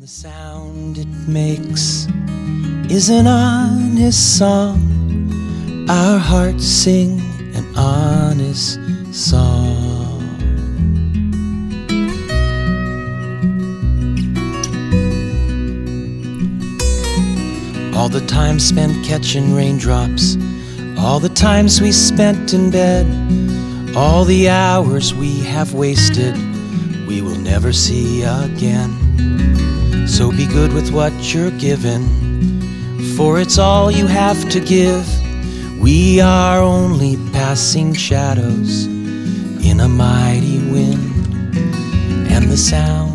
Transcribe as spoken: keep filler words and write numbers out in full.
sound it makes is an honest song. Our hearts sing an honest song. All the time spent catching raindrops, all the times we spent in bed, all the hours we have wasted, we will never see again. So be good with what you're given, for it's all you have to give. We are only passing shadows in a mighty wind, and the sound